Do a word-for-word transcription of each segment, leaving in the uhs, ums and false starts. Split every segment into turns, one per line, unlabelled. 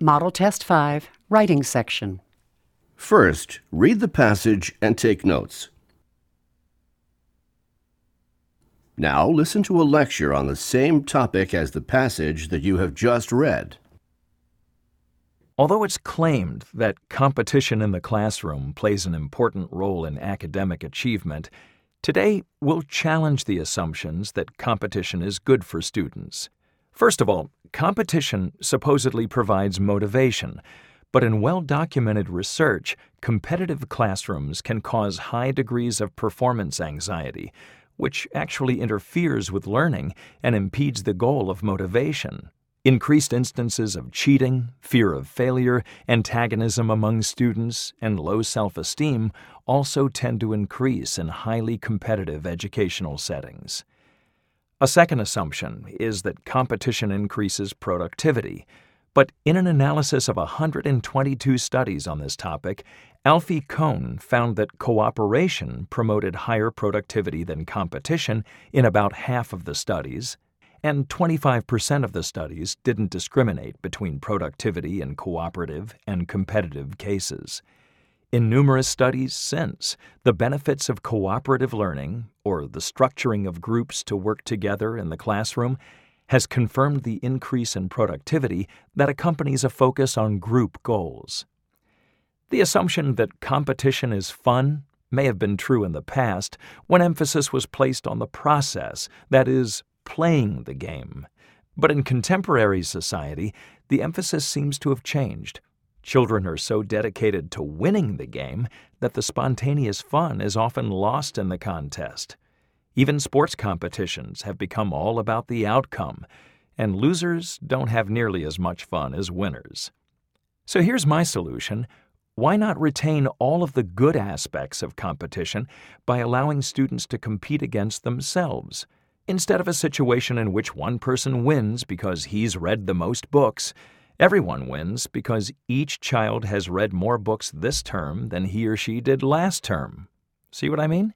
Model Test five, Writing Section.
First, read the passage and take notes. Now listen to a lecture on the same topic as the passage that you have just read.
Although it's claimed that competition in the classroom plays an important role in academic achievement, today we'll challenge the assumptions that competition is good for students. First of all, competition supposedly provides motivation, but in well-documented research, competitive classrooms can cause high degrees of performance anxiety, which actually interferes with learning and impedes the goal of motivation. Increased instances of cheating, fear of failure, antagonism among students, and low self-esteem also tend to increase in highly competitive educational settings. A second assumption is that competition increases productivity, but in an analysis of one hundred twenty-two studies on this topic, Alfie Kohn found that cooperation promoted higher productivity than competition in about half of the studies, and twenty-five percent of the studies didn't discriminate between productivity in cooperative and competitive cases. In numerous studies since, the benefits of cooperative learning, or the structuring of groups to work together in the classroom, has confirmed the increase in productivity that accompanies a focus on group goals. The assumption that competition is fun may have been true in the past when emphasis was placed on the process, that is, playing the game. But in contemporary society, the emphasis seems to have changed. Children are so dedicated to winning the game that the spontaneous fun is often lost in the contest. Even sports competitions have become all about the outcome, and losers don't have nearly as much fun as winners. So here's my solution. Why not retain all of the good aspects of competition by allowing students to compete against themselves? Instead of a situation in which one person wins because he's read the most books, everyone wins because each child has read more books this term than he or she did last term. See what I mean?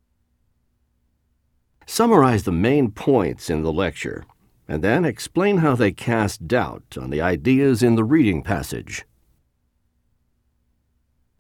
Summarize the main points in the lecture, and then explain how they cast doubt on the ideas in the reading passage.